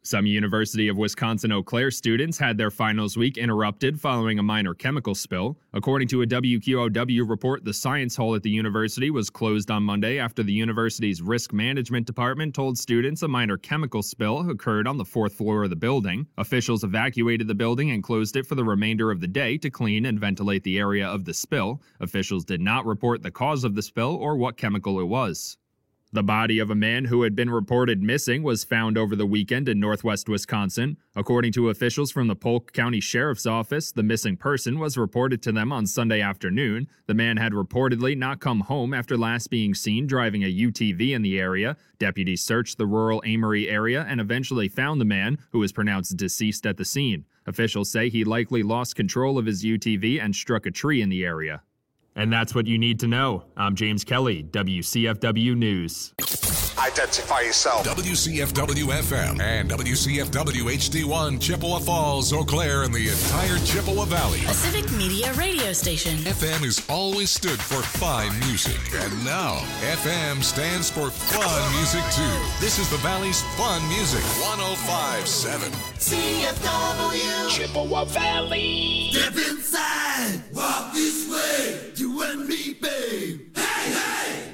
Some University of Wisconsin-Eau Claire students had their finals week interrupted following a minor chemical spill. According to a WQOW report, the science hall at the university was closed on Monday after the university's risk management department told students a minor chemical spill occurred on the fourth floor of the building. Officials evacuated the building and closed it for the remainder of the day to clean and ventilate the area of the spill. Officials did not report the cause of the spill or what chemical it was. The body of a man who had been reported missing was found over the weekend in northwest Wisconsin. According to officials from the Polk County Sheriff's Office, the missing person was reported to them on Sunday afternoon. The man had reportedly not come home after last being seen driving a UTV in the area. Deputies searched the rural Amory area and eventually found the man, who was pronounced deceased at the scene. Officials say he likely lost control of his UTV and struck a tree in the area. And that's what you need to know. I'm James Kelly, WCFW News. Identify yourself. WCFW-FM and WCFW-HD1, Chippewa Falls, Eau Claire, and the entire Chippewa Valley. A civic media radio station. FM has always stood for fine music. And now, FM stands for fun music, too. This is the Valley's fun music. 105.7. CFW. Chippewa Valley. Step inside. Walk this way. You and me, babe. Hey, hey.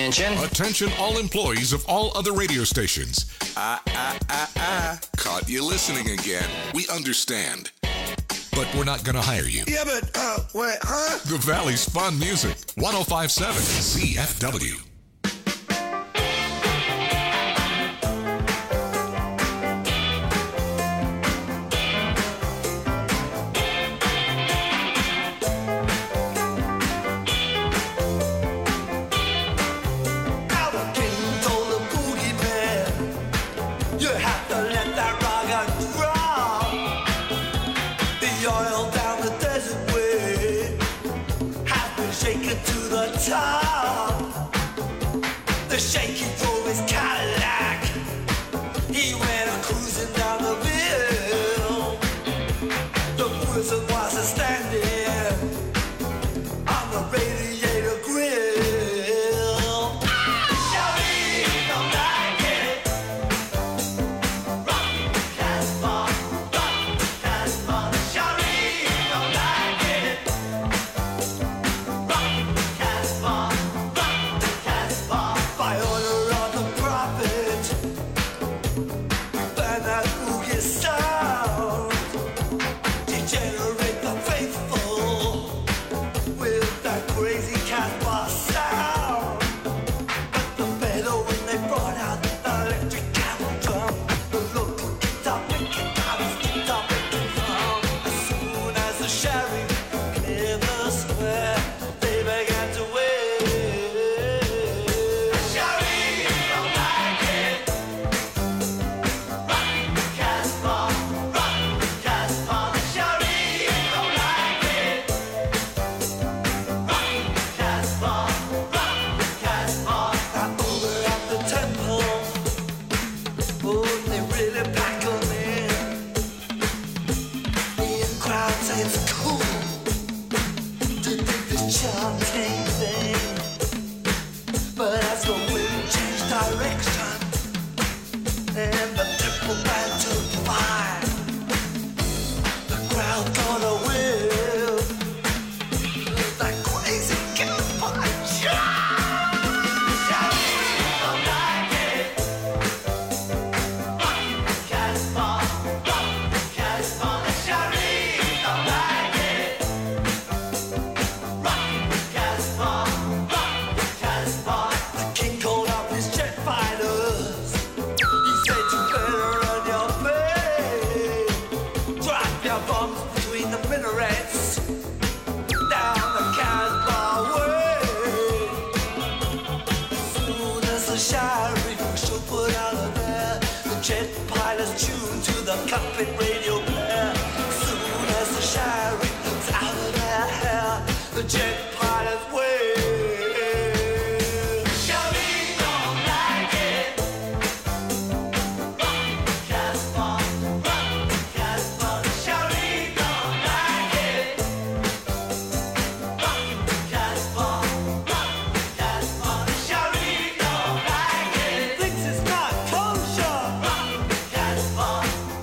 Attention. Attention all employees of all other radio stations. Caught you listening again. We understand. But we're not going to hire you. Yeah, but, wait, huh? The Valley's Fun Music. 105.7 CFW. The shaky drove his Cadillac. He went cruising down the hill. The wizard was standing on the radiator grill. Shawty don't like it. Rock Casbah, rock Casbah. Shawty don't like it. Rock Casbah. By order of the prophet, find that boogie sound, degenerate the faithful with that crazy Casbah sound. But the better when they brought out the electric camel drum, the local guitar picking guitars drum. As soon as the sheriff cleared the square, they began to wave. Cockpit radio player. Soon as the sheriff's out of their hair, the jet pilots wave. Shawty don't like it. Rock Casbah, Shawty don't like it. Rock Casbah, Shawty don't like it. Thinks it's not kosher. Rock Casbah.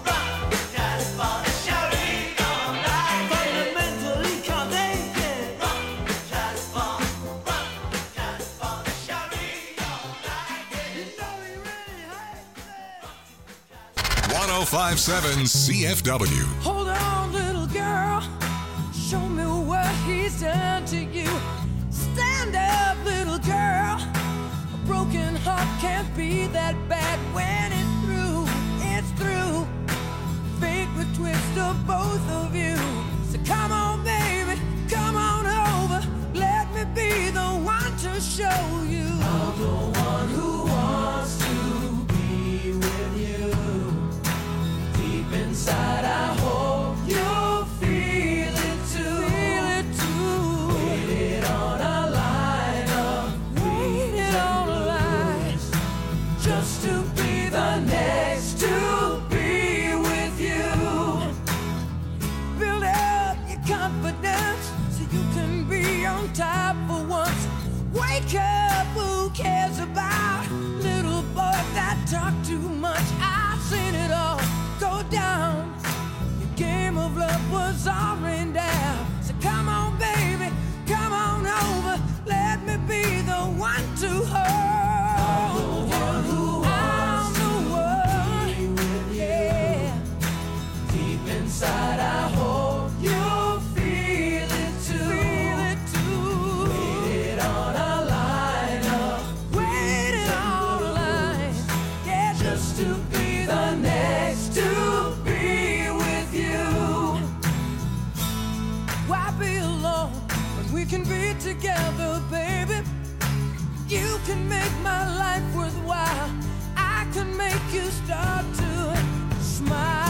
.105.7 CFW. Hold on, little girl. Show me what he's done to you. Stand up, little girl. A broken heart can't be that bad when it's through. It's through. Fate would twist of both of you. So come on, baby, come on over. Let me be the one to show you. I'm the one who wants to be with you. Inside, I hope you'll feel it too. Feel it too. Waited on a line of waited on a line just to be the next to be with you. can make my life worthwhile. I can make you start to smile.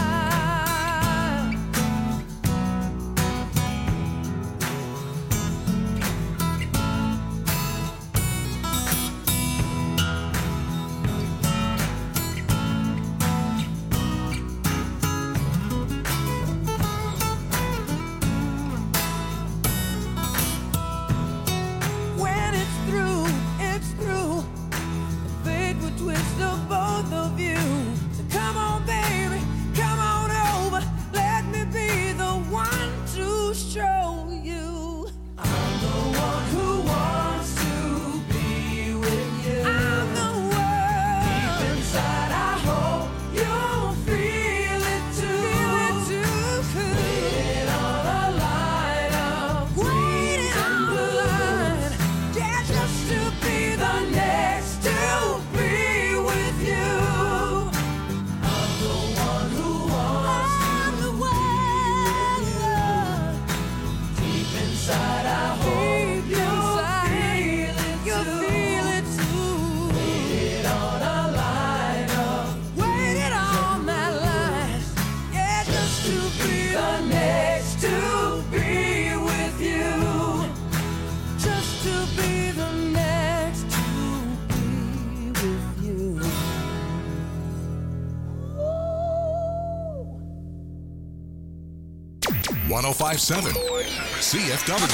When it's through, it's through. Fate will twist the both of you. So come on, baby, come on over. Let me be the one to show you. I'm the one who wants to be with you. I'm the one. Deep inside, I hope you'll feel it too. Waiting on a line of waiting on the line. Yeah, just to be the next to be with you. I'm the one who wants to be with you. Deep inside, I hope you'll feel it too. Waiting on a line of waiting on that line. Yeah, just to be the next to be with you. Just to be the next to be with you. Ooh. 1057 CFW.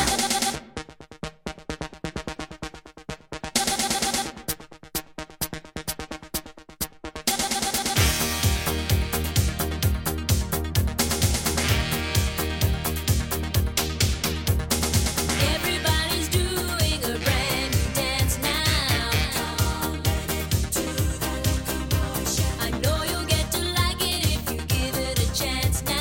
Everybody's doing a brand new dance now. I know you'll get to like it if you give it a chance now.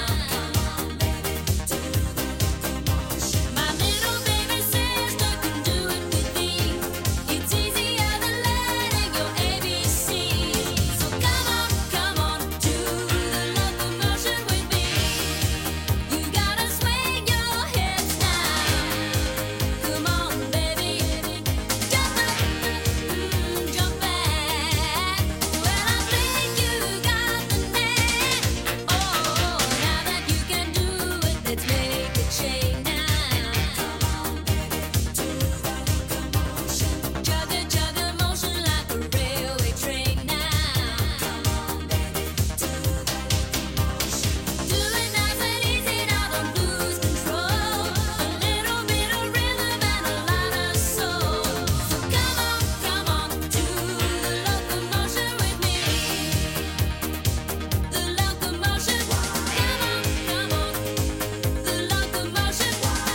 My little baby sister can do it with me. It's easier than learning your ABC. So come on, do the locomotion with me. You gotta swing your hips now. Come on, baby, jump up, jump back. Well, I think you got the knack. Oh, now that you can do it, let's make a change now. Jugga, jugga motion like a railway train now. Do it nice and easy, now don't lose control. A little bit of rhythm and a lot of soul. So come on, do the locomotion with me. The locomotion, come on, the locomotion, come on, the locomotion,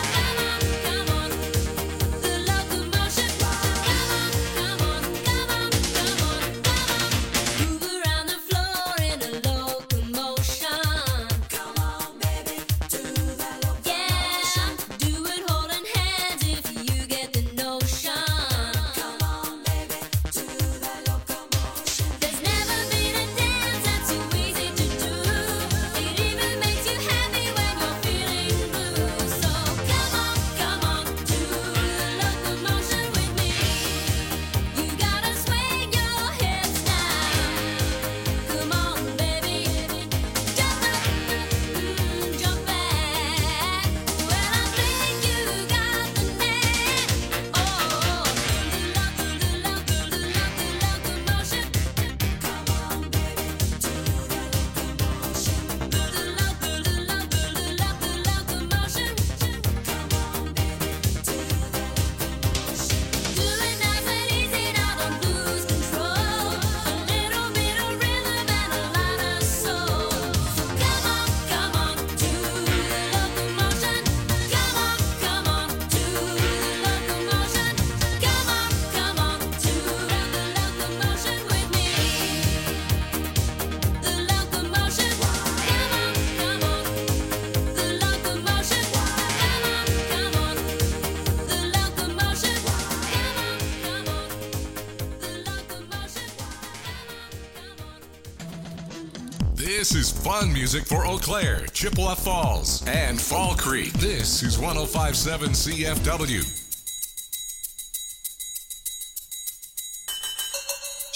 move around the floor in a locomotion. Come on, baby, do that locomotion. Yeah, do it holding hands if you get the notion. Come on, baby, do that locomotion. There's never been a dance that's so easy to do. It even makes you happy when you're feeling blue. So come on, do the locomotion with me. You gotta swing your hips now. Come on, baby, jump up, jump back. Well, I think you got the knack. Oh, the locomotion. Come on, baby, do the locomotion. The locomotion. Come on, baby, do the locomotion. Do it nice and easy, now don't lose control. A little bit of rhythm and a lot of soul. So come on, do the locomotion. Come on, do the locomotion. Come on, do the locomotion with me. The locomotion, come on, the locomotion, come on, the locomotion, This is fun music for Eau Claire, Chippewa Falls, and Fall Creek. This is 1057 CFW.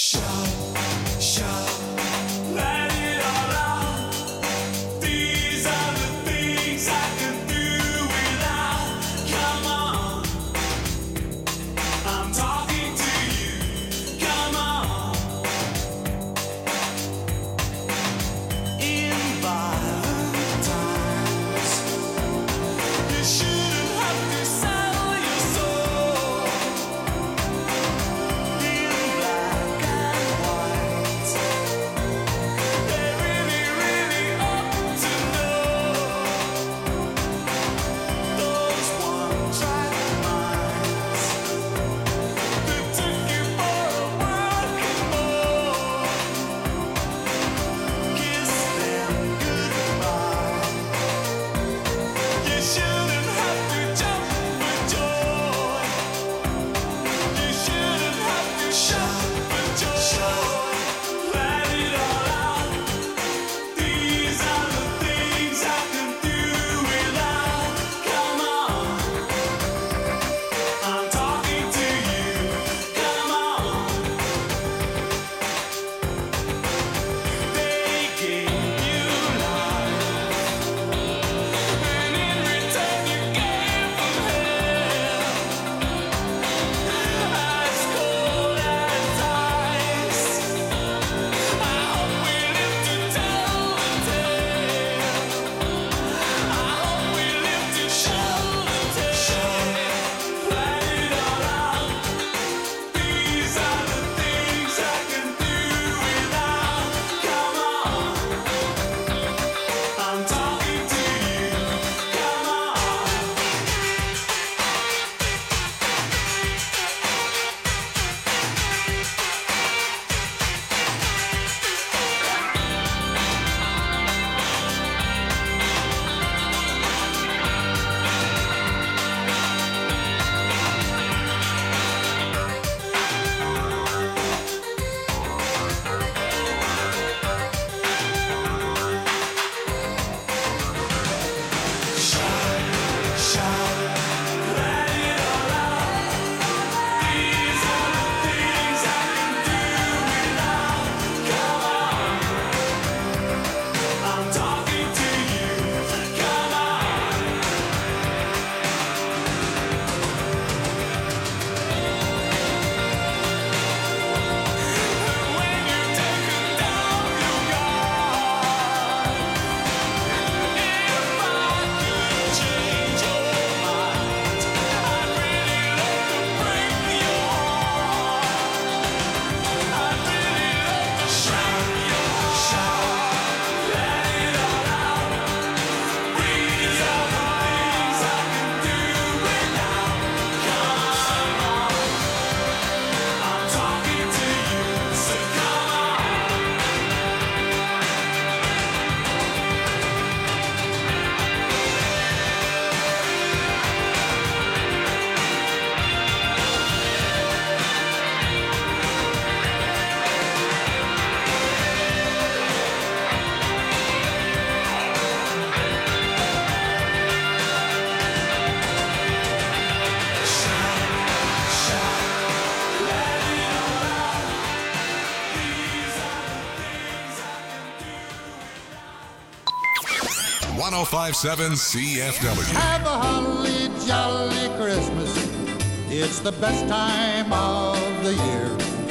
1057 CFW. Have a holly jolly Christmas. It's the best time of the year.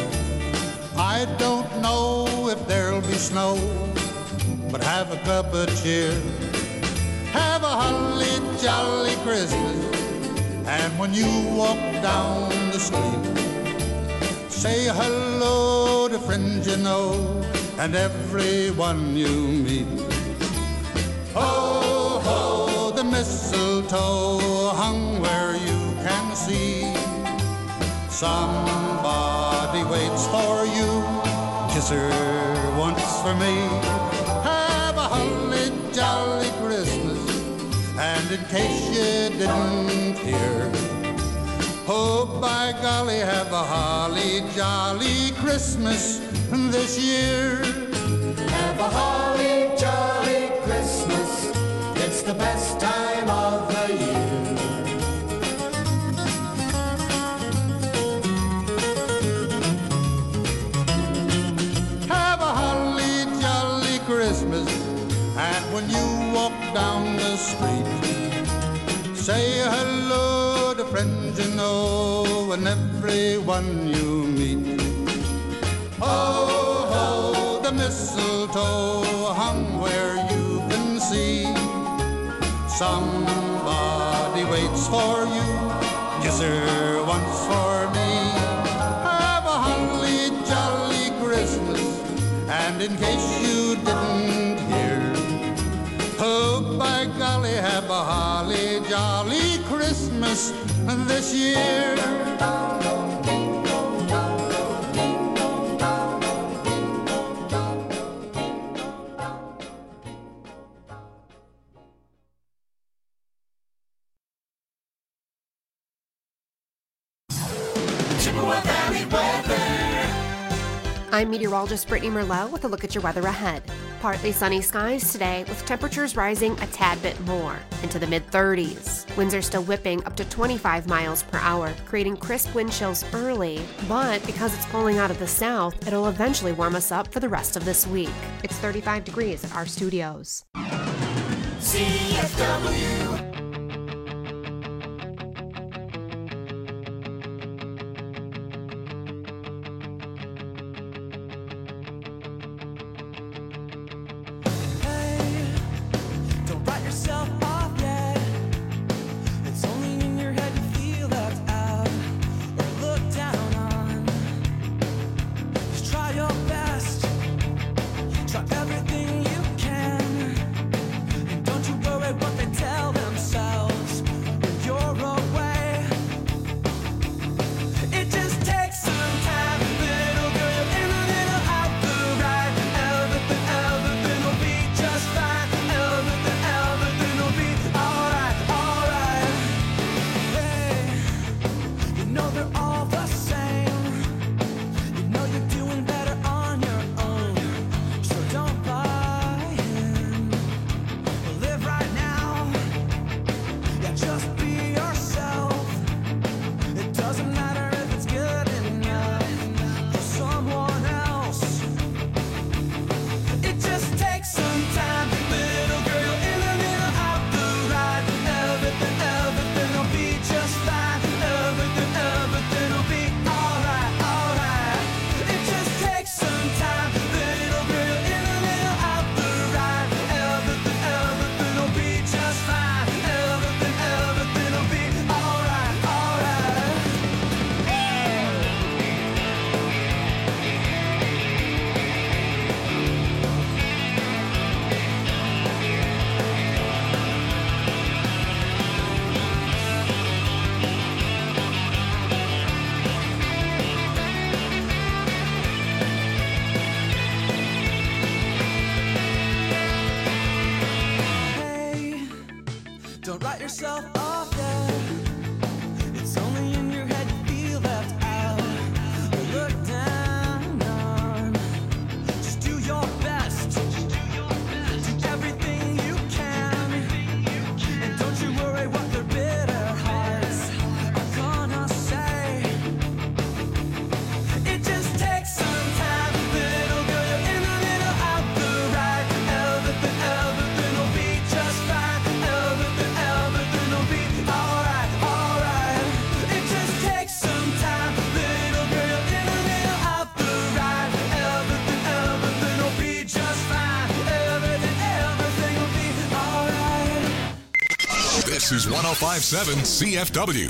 I don't know if there'll be snow, but have a cup of cheer. Have a holly jolly Christmas. And when you walk down the street, say hello to friends you know and everyone you meet. Ho, ho, the mistletoe hung where you can see. Somebody waits for you, kiss her once for me. Have a holly jolly Christmas, and in case you didn't hear, oh, by golly, have a holly jolly Christmas this year. Have a holly jolly Christmas. It's the best time of the year. when you walk down the street. Say hello to friends you know and everyone you meet. Ho, ho, the mistletoe hung where you can see. Somebody waits for you, kiss her once for me. Have a holly jolly Christmas, and in case you didn't hear, oh, by golly, have a holly jolly Christmas this year. I'm meteorologist Brittany Merlot with a look at your weather ahead. Partly sunny skies today with temperatures rising a tad bit more into the mid-30s. Winds are still whipping up to 25 miles per hour, creating crisp wind chills early, but because it's pulling out of the south, it'll eventually warm us up for the rest of this week. It's 35 degrees at our studios. CFW. Everything you can, and don't you worry what they tell themselves. yourself off yet. It's only in your head you feel left out or looked down on. Just do your best. Do everything you can. And don't you worry what their bitter hearts are gonna say. It just takes some time, little girl. You're in the middle of the ride. Everything will be just fine. Everything will be alright, alright. It just takes some time, little girl. You're in the middle of the ride. Everything will be just fine. Everything will be alright. This is 105.7 CFW.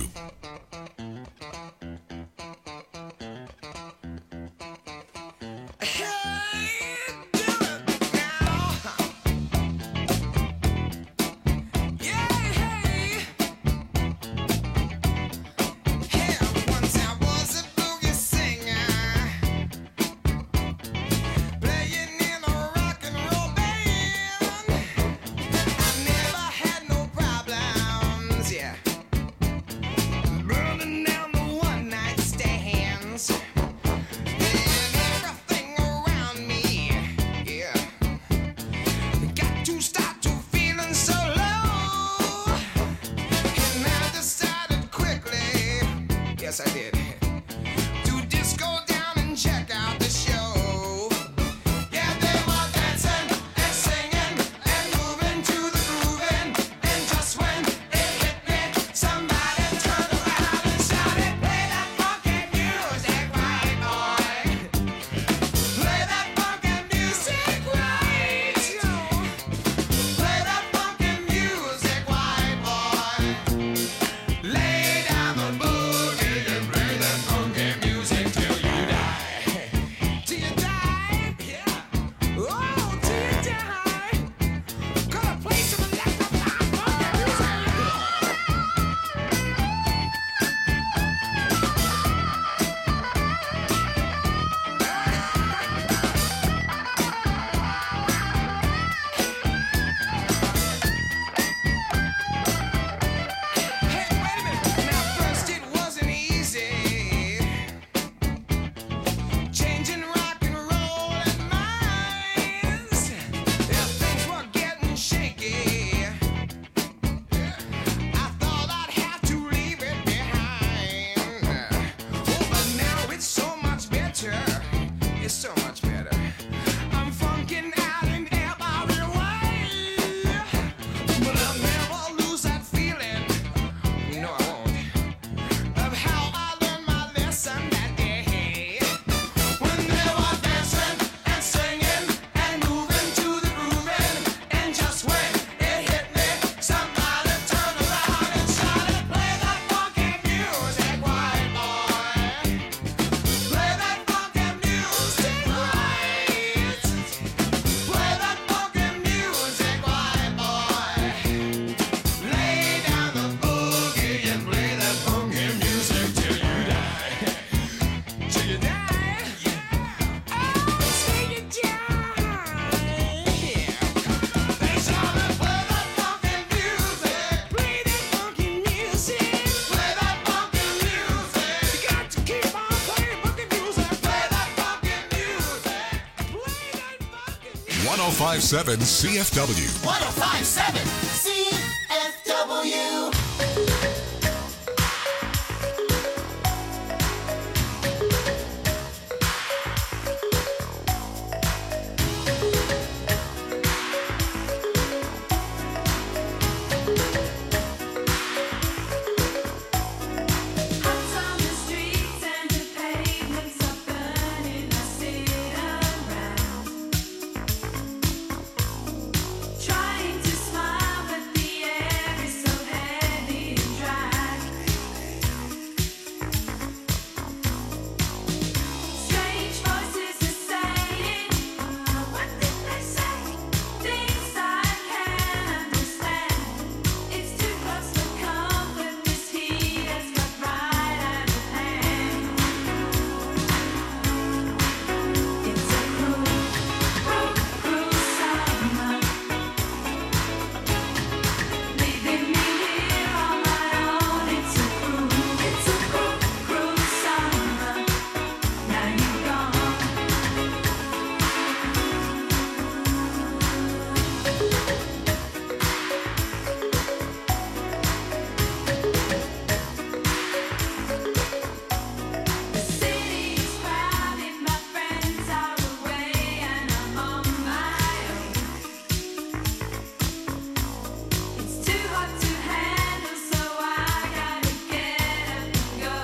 1057 CFW. 1057 CFW. Trying to smile, but the air is so heavy and dry. Strange voices are saying, what did they say? Things I can't understand. It's too close for comfort. This heat has got right out of hand. It's a cruel, cruel, cruel summer. Leaving me here on my own. It's a cruel, cruel summer. Now you're gone. The city's crowded, my friends are away, and I'm on my own. It's too hot to handle, so I gotta get up and go.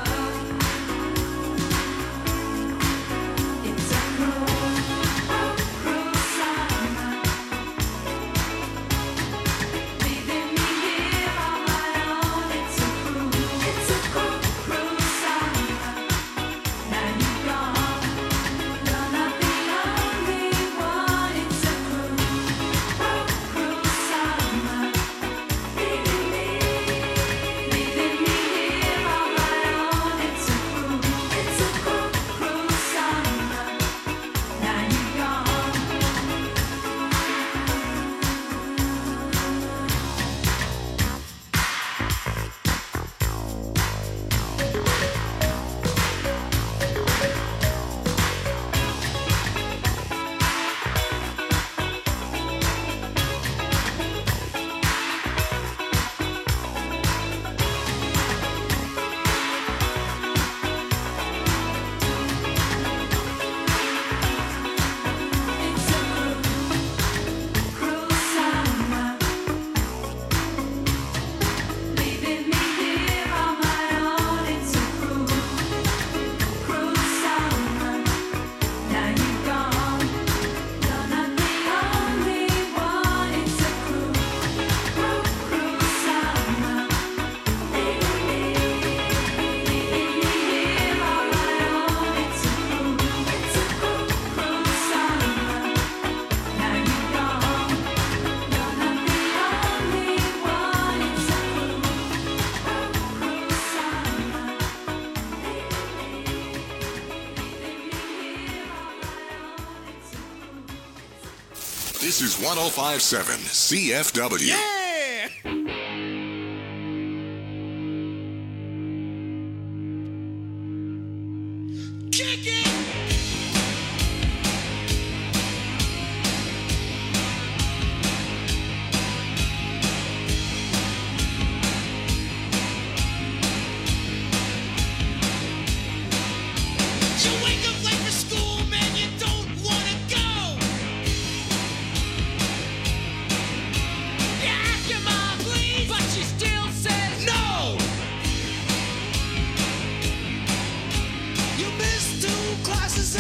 It's a cruel, cruel summer. Leaving me here on my own. It's a cruel, cruel summer. Now you're gone. You're not the only one. It's a cruel, cruel summer. Leaving me here on my own. It's a cruel, cruel summer. Now you're gone. It's a cruel summer. Leaving me here on my own. It's a cruel summer. Now you're gone. You're not the only one. It's a cruel summer. Leaving me here on my own. It's a cruel summer. Now you're gone. You're not the only one. It's a cruel summer. This is 1057 CFW. Kick it! You wake up late for school, man, you don't wanna go. You ask your mom, please, but she still says no. You missed 2 classes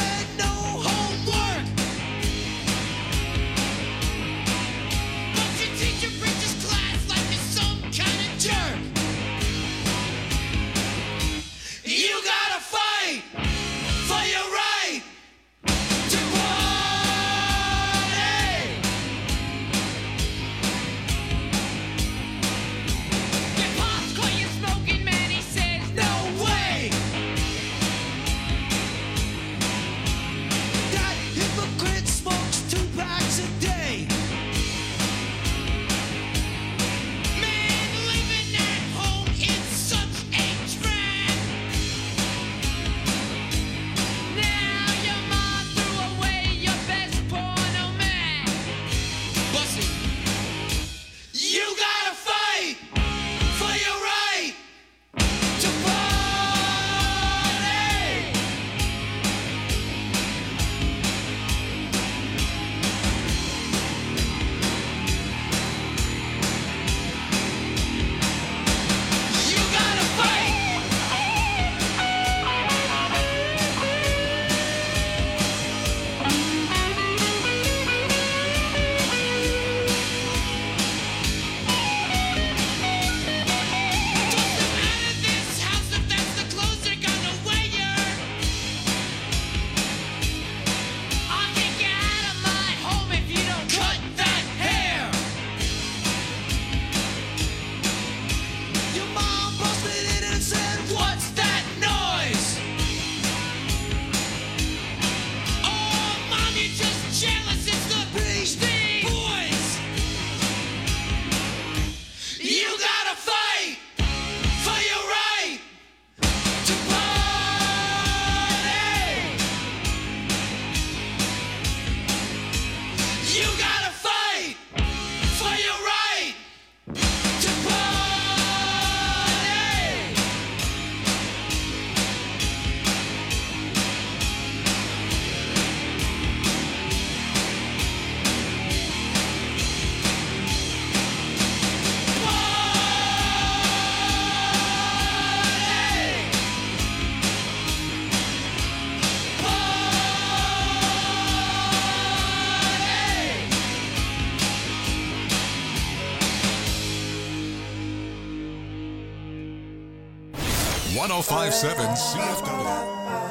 1057 CFW.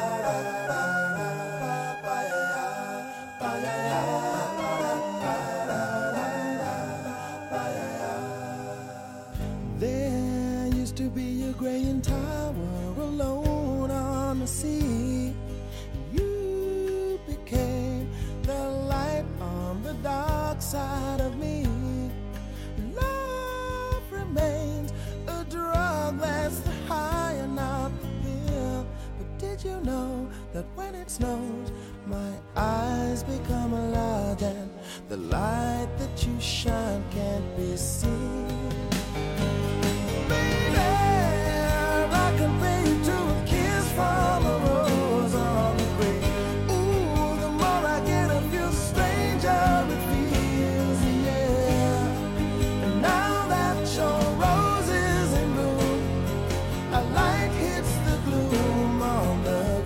There used to be a graying tower alone on the sea. You became the light on the dark side of me. Love remains a drug that's the high and not the pill. But did you know that when it snows, my eyes become large and the light that you shine can't be seen? I can pay you to a kiss from a rose on the grave. Ooh, the more I get of you, the stranger it feels, yeah. And now that your rose is in bloom, a light hits the gloom on the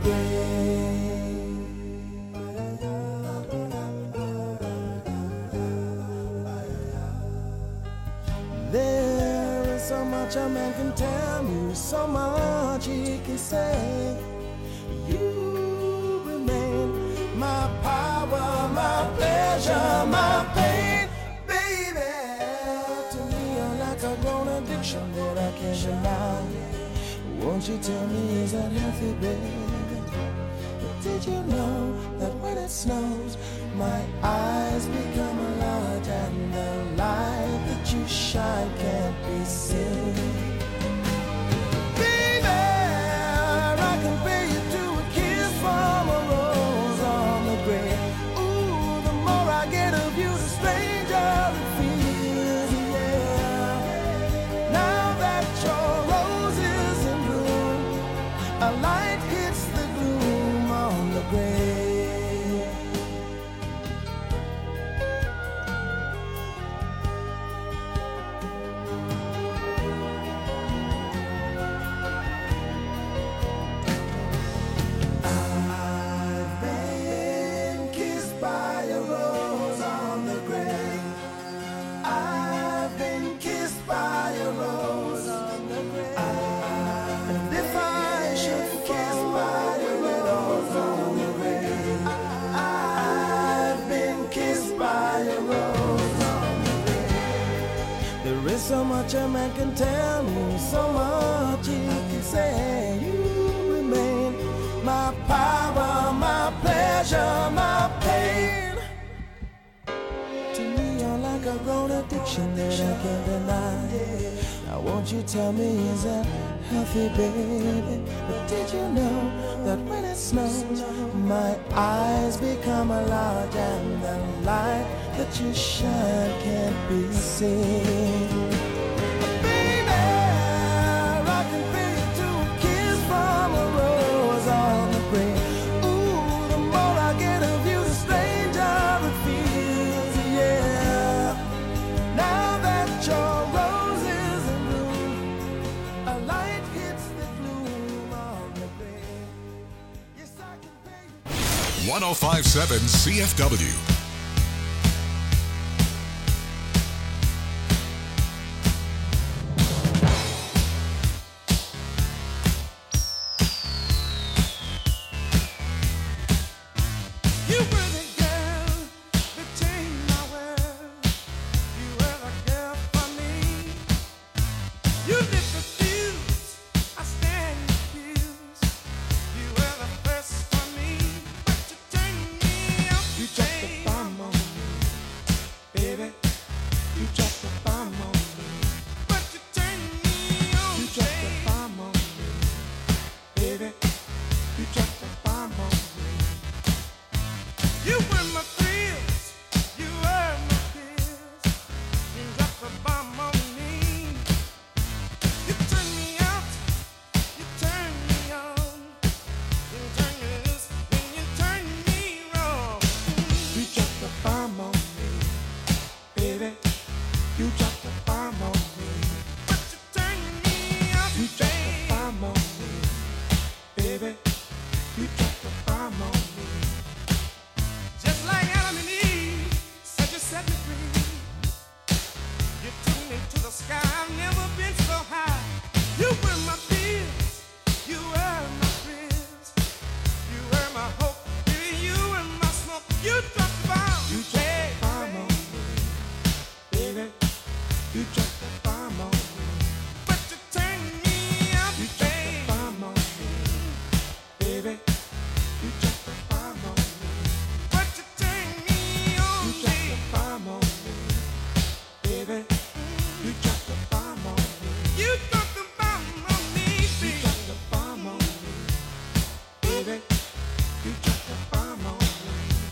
grave. There is so much a man can tell you, so much he can say. You remain my power, my pleasure, my pain, baby. To me, you're like a grown addiction that I can't deny. Won't you tell me, is that healthy, baby? But did you know that when it snows, my eyes become large and the light that you shine can't be seen? So much a man can tell me, so much he can say. You remain my power, my pleasure, my pain. To me, you're like a grown addiction that I can't deny. Now won't you tell me, is that healthy, baby? But did you know that when it snows, my eyes become large and the light that you shine can't be seen? Yes, 1057 CFW. Just like You drop the bomb. You drop the bomb on me, baby. You drop the bomb on me. But you turn me up, you drop the bomb on me, baby. You drop the bomb on me. But you turn me on, you drop the bomb on me, baby. You drop the bomb on me. You drop the bomb on me, baby. You drop the bomb on me, baby. You drop the bomb on me.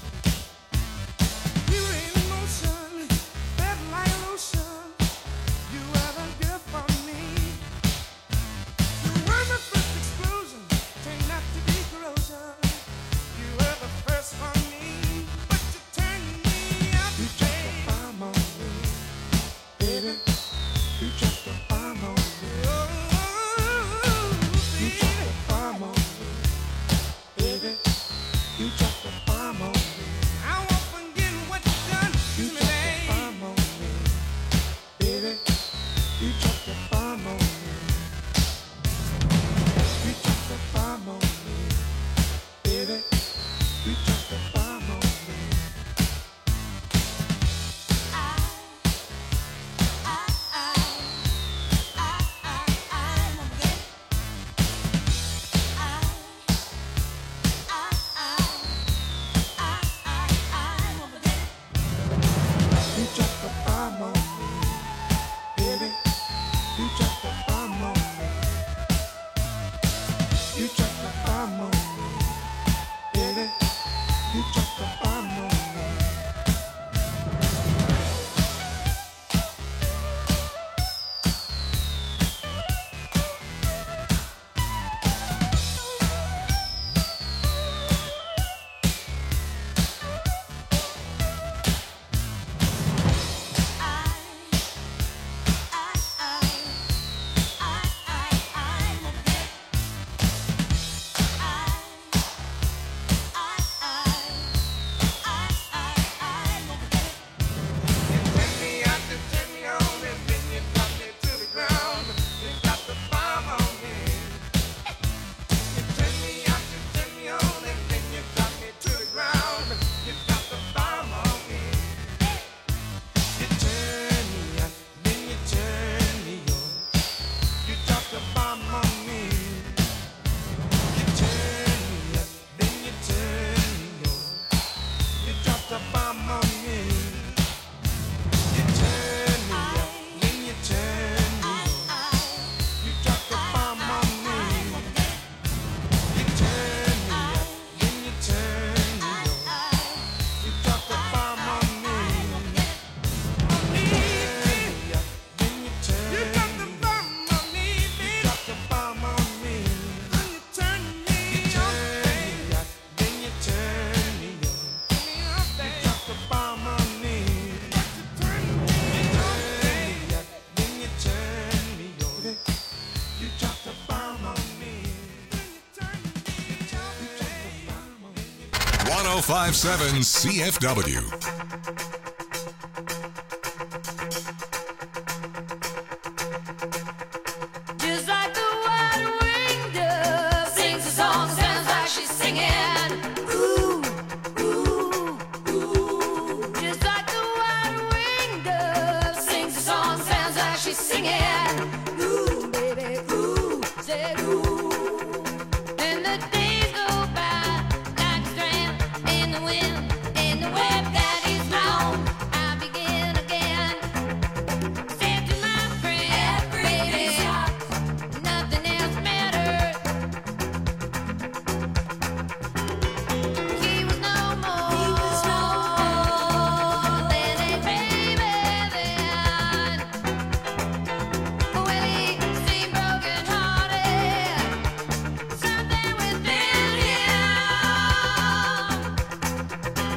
We were in motion, felt like lotion. You were the gift for me. You were the first explosion, turned out to be corrosion. You were the first for me, but you turned me up. You drop the bomb on me, baby. You drop the bomb on me. You drop the bomb on me, baby. You drop the bomb on me. I won't forget what you done to me, baby. You drop the bomb on me, baby. You drop the bomb on me. You drop the bomb on me, baby. You drop the bomb on me. You drop the bomb on me, baby. You drop the bomb on me. You drop the bomb on me, baby. You drop the bomb on me. You drop the bomb on me. 1057 CFW. Just like the white-winged dove sings a song, sounds like she's singing. Ooh, ooh, ooh. Just like the white-winged dove sings a song, sounds like she's singing. Ooh, baby, ooh, said ooh. And the days go by like a strand in the wind, in the web that is long. I begin again. Said to my friend, baby, nothing else matters. He was no more than a baby then. Well, he seemed broken-hearted. Something within him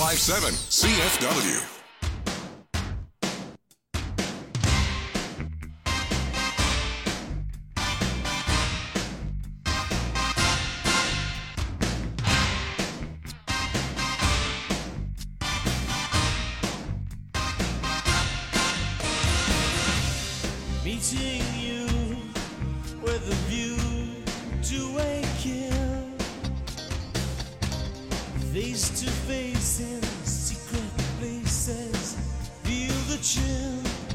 1057 CFW. Meeting you with a view to a kill, face to face in secret places, feel the chill.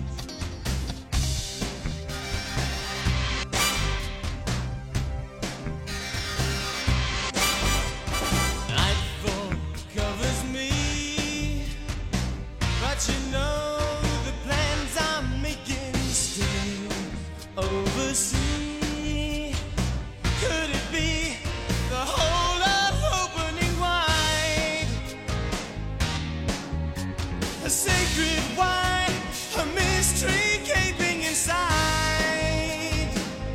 Nightfall covers me, but you know the plans I'm making still oversee. Could it be the whole of opening wide? A sacred wine, a mystery gaping inside.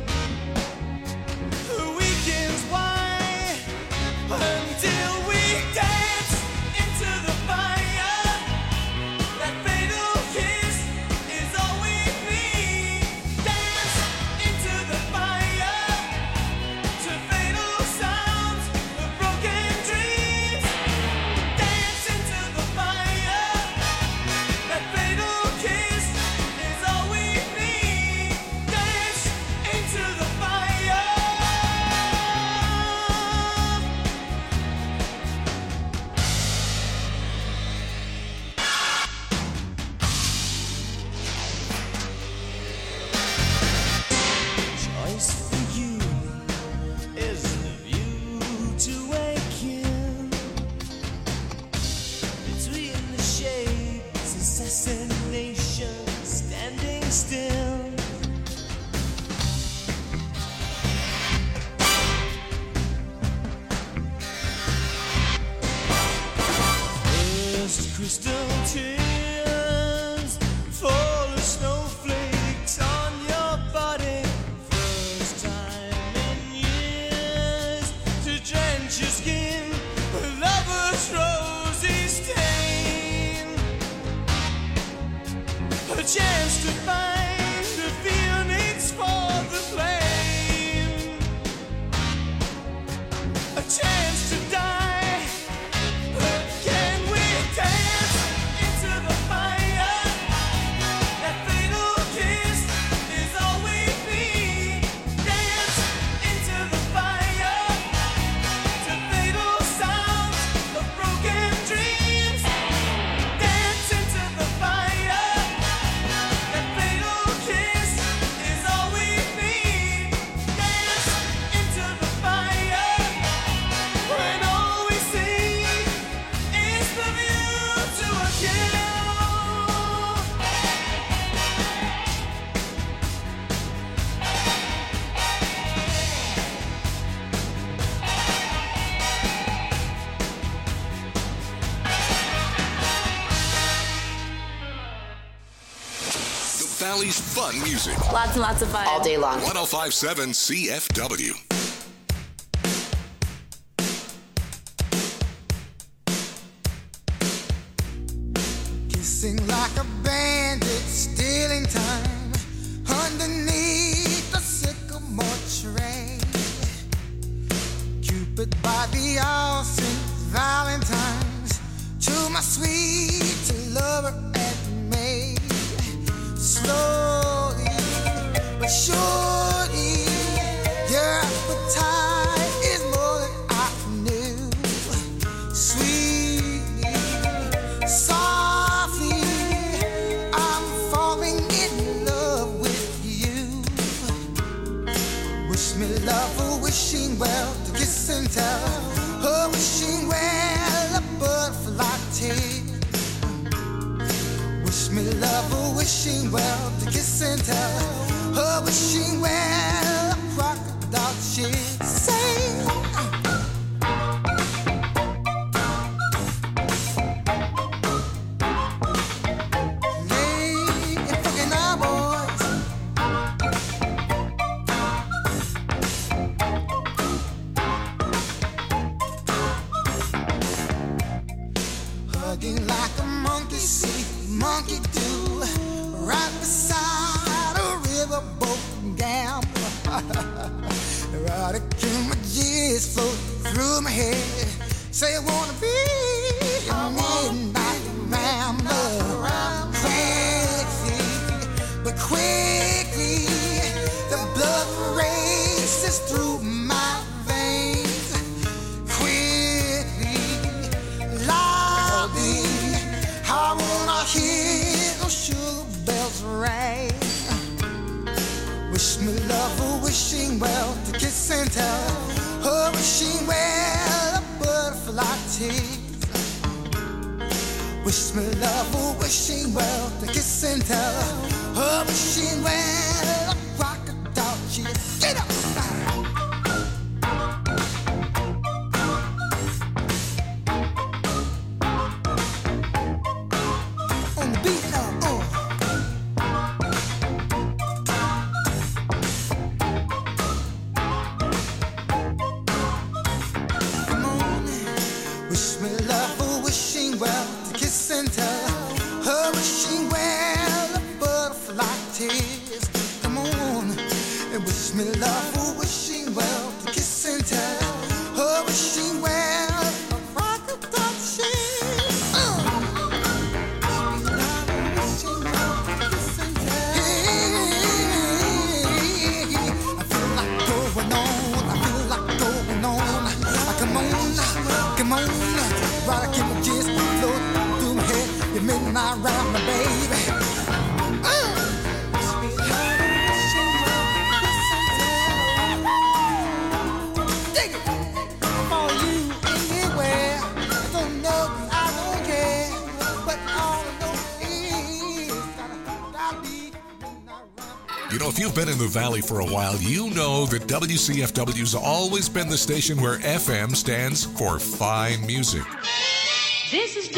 The weekend's why until we dance into the fire. That fatal kiss is all we need. Dance into the fire to fatal sounds of broken dreams. Dance into the fire. That fatal kiss is all we need. Dance into the fire. Choice for you is the view to a kill. Between the shades, assassination standing still. First crystal tears fall as snowflakes on your body. First time in years to drench your skin with lover's rosy stain. A chance to find the feelings for the flame. A chance to die. But can we dance into the fire? That fatal kiss is all we need. Dance into the fire to fatal sounds of broken dreams. Dance into the fire. That fatal kiss is all we need. Dance into the fire when all we see is the view to a kill. The Valley's fun music. Lots and lots of fun. All day long. 1057 CFW. Kissing like a bandit, stealing time underneath the sycamore tree. Cupid by the hour sent Valentine's to my sweet lover and me. Slowly but surely, your appetite is more than I knew. Sweetly, softly, I'm falling in love with you. Wish me love, a wishing well, to kiss and tell. A wishing well, a butterfly tear. Wish me love, a wishing well, to kiss and tell. A wishing well, a crocodile tear. Say, see monkey do right beside a riverboat gambler. Right again, my G's float through my head. Say I wanna be a midnight rambler. Quickly, the blood races through my veins. Quickly, lobby, I wanna hear those sugar bells ring. Wish me love a wishing well to kiss and tell. Oh, wishing well a butterfly tease. Wish me love a wishing well to kiss and tell. Oh, wishing well a crocodile cheese. Get up! On the beat now, Come on, wish me love a wishing well to kiss and tell. Oh, wishing well a butterfly tears. Come on, and wish me love, oh, wishing well to kiss and tell. Oh, wishing well a crocodile cheese. I feel like going on. Come on, right, I keep my kiss float through my head. You midnight round my baby. You know, if you've been in the Valley for a while, you know that WCFW's always been the station where FM stands for fine music. This is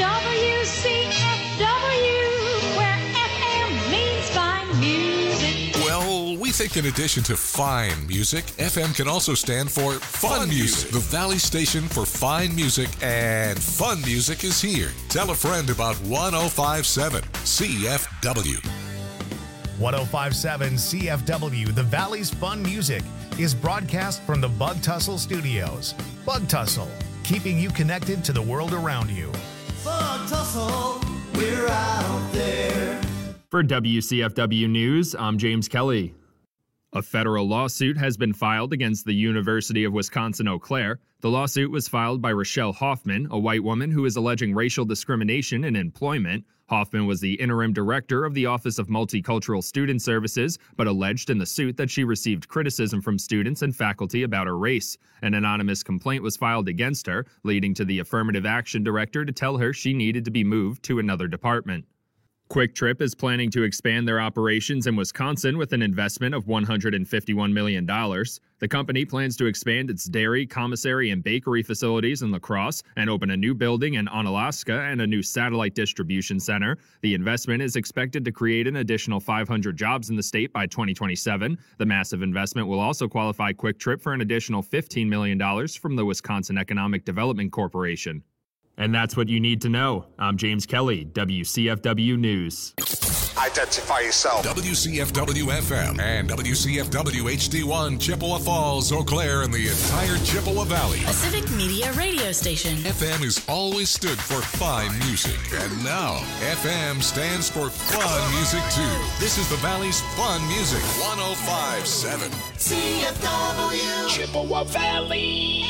WCFW, where FM means fine music. Well, we think in addition to fine music, FM can also stand for fun music. The Valley station for fine music and fun music is here. Tell a friend about 105.7 CFW. 105.7 CFW, the Valley's fun music, is broadcast from the Bug Tussle Studios. Bug Tussle, keeping you connected to the world around you. Bug Tussle, we're out there. For WCFW News, I'm James Kelly. A federal lawsuit has been filed against the University of Wisconsin-Eau Claire. The lawsuit was filed by Rochelle Hoffman, a white woman who is alleging racial discrimination in employment. Hoffman was the interim director of the Office of Multicultural Student Services, but alleged in the suit that she received criticism from students and faculty about her race. An anonymous complaint was filed against her, leading to the affirmative action director to tell her she needed to be moved to another department. Quick Trip is planning to expand their operations in Wisconsin with an investment of $151 million. The company plans to expand its dairy, commissary, and bakery facilities in La Crosse and open a new building in Onalaska and a new satellite distribution center. The investment is expected to create an additional 500 jobs in the state by 2027. The massive investment will also qualify Quick Trip for an additional $15 million from the Wisconsin Economic Development Corporation. And that's what you need to know. I'm James Kelly, WCFW News. Identify yourself. WCFW FM and WCFW HD1 Chippewa Falls, Eau Claire, and the entire Chippewa Valley. A civic media radio station. FM has always stood for fine music. And now, FM stands for fun music, too. This is the Valley's fun music. 105.7 CFW. Chippewa Valley.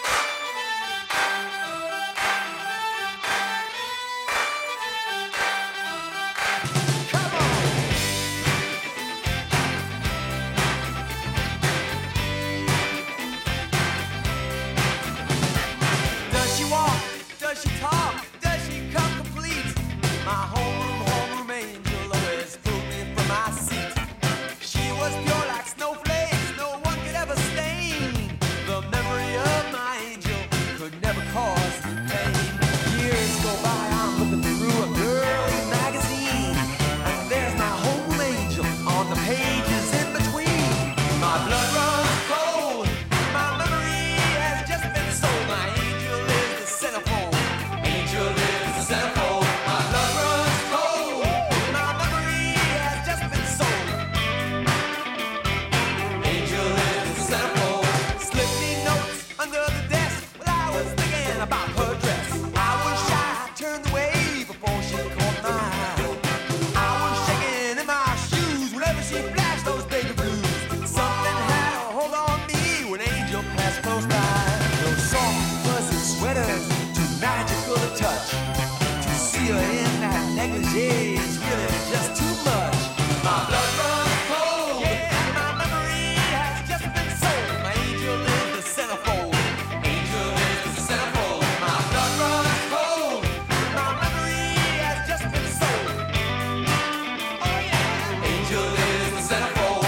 Does she talk? Does she come complete? My homeroom angel always pulled me from my seat. She was pure like snowflakes, no one could ever stain the memory of my the touch, to see her